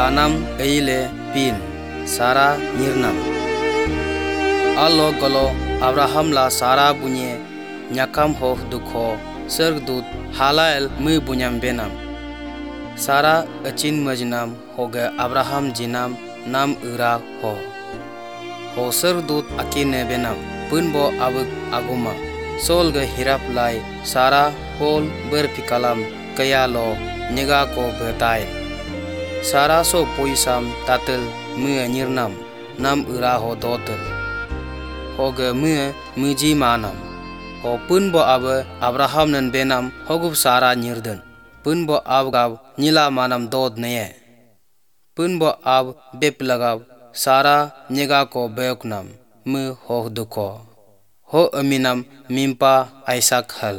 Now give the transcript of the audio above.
Kanam eile pin Sara nirnam. Alo golo Abraham la Sara bunye nyakam hoh dukho sergdut halael mu bunyam benam. Sara achin majnam hoge Abraham jinam nam ura ho. Ho sergdut akine benam punbo abuk aguma. Sol ge hirap lai Sara hol berpikalam kaya lo nyega ko betai. Sara so poisam tatel mu nirnam nam ura ho dotel. Hoge muji manam. Ho punbo abe Abraham nan benam hogup Sara nyirden. Punbo ab gab nila manam dod neye. Punbo ab bep lagab Sara nyega ko beoknam mu hoh duko. Ho aminam mimpa Isaac hal.